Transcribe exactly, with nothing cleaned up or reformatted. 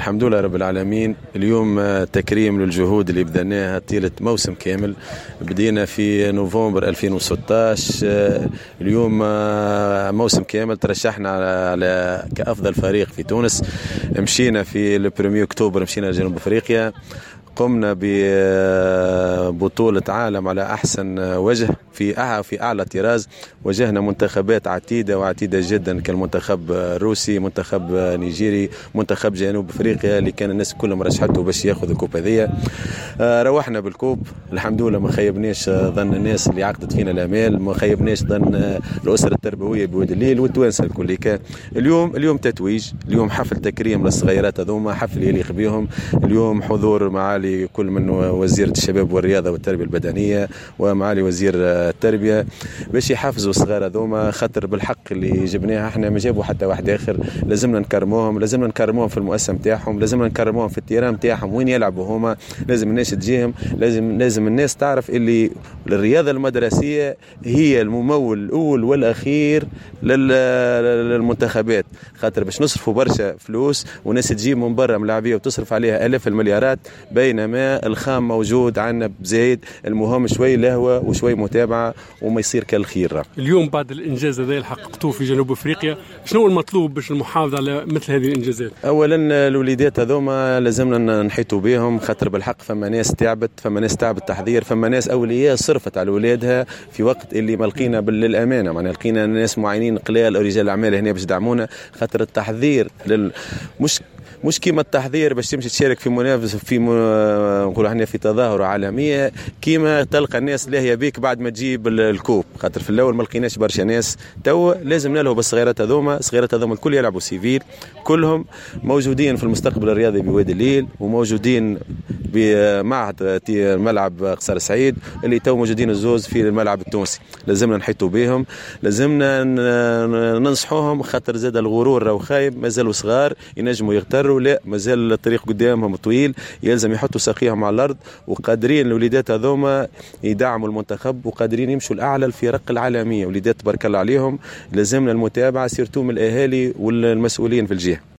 الحمد لله رب العالمين. اليوم تكريم للجهود اللي بدأناها طيلة موسم كامل. بدينا في نوفمبر ألفين وستة عشر، اليوم موسم كامل ترشحنا على كأفضل فريق في تونس. مشينا في البريمير أكتوبر مشينا لجنوب أفريقيا، قمنا ببطولة عالم على أحسن وجه في أعلى في أعلى طراز. واجهنا منتخبات عتيدة وعتيدة جدا كالمنتخب الروسي، منتخب نيجيري، منتخب جنوب أفريقيا اللي كان الناس كلهم رشحته باش ياخذ الكوب هذية. روحنا بالكوب الحمد لله، ما خيبناش ظن الناس اللي عقدت فينا الآمال، ما خيبناش ظن الأسرة التربوية بوادي الليل والتوانسة الكل. كان اليوم اليوم تتويج، اليوم حفل تكريم للصغيرات هذوما، حفل يليق بهم. اليوم حضور معالي كل من وزير الشباب والرياضة والتربية البدنية ومعالي وزير التربية باش يحفزوا الصغار هذوما، خاطر بالحق اللي جبناها احنا ما جابوا حتى واحد اخر. لازمنا نكرموهم، لازمنا نكرموهم في المؤسسة نتاعهم، لازمنا نكرموهم في التيران نتاعهم وين يلعبوا هما. لازم الناس تجيهم، لازم لازم الناس تعرف اللي الرياضة المدرسية هي الممول الأول والأخير للمنتخبات، خاطر باش نصرفوا برشا فلوس وناس تجيب من برا ملاعبية وتصرف عليها آلاف المليارات، بينما الخام موجود عندنا بزايد. المهم شوي لهوة وشوي متابعة وما يصير كالخير. اليوم بعد الإنجاز هذا اللي حققتوه في جنوب أفريقيا، شنو المطلوب باش المحافظة على مثل هذه الإنجازات؟ أولا الوليدات هذوما لازمنا نحيطوا بهم، خاطر بالحق فما ناس تعبت، فما ناس تعبت تحضير، فما ناس أولياء صرفت على أولادها في وقت اللي ما لقينا بالأمانة، معناها لقينا ناس معينين قلال أو رجال أعمال هنا باش يدعمونا، خاطر التحضير لل... مش مش كيما التحضير باش تمشي تشارك في منافسه في نقولوا احنا في تظاهره عالميه، كيما تلقى الناس لاهيه بيك بعد ما تجيب الكوب، خاطر في الاول ما لقيناش برشا ناس. تو لازم نلهوا بالصغيرات هذوما، الصغيرات هذوما الكل يلعبوا سيفيل، كلهم موجودين في المستقبل الرياضي بوادي الليل، وموجودين بمعهد ملعب قصر سعيد اللي تو موجودين الزوز في الملعب التونسي. لازمنا نحيطوا بهم، لازمنا ننصحوهم، خاطر زاد الغرور راهو خايب، مازالوا صغار ينجموا يغتروا، لا مازال الطريق قدامهم طويل، يلزم يحطوا ساقيهم على الارض، وقادرين الوليدات هذوما يدعموا المنتخب وقادرين يمشوا الاعلى الفرق العالميه. وليدات تبارك الله عليهم، لازمنا المتابعه سيرتو من الاهالي والمسؤولين في الجهه.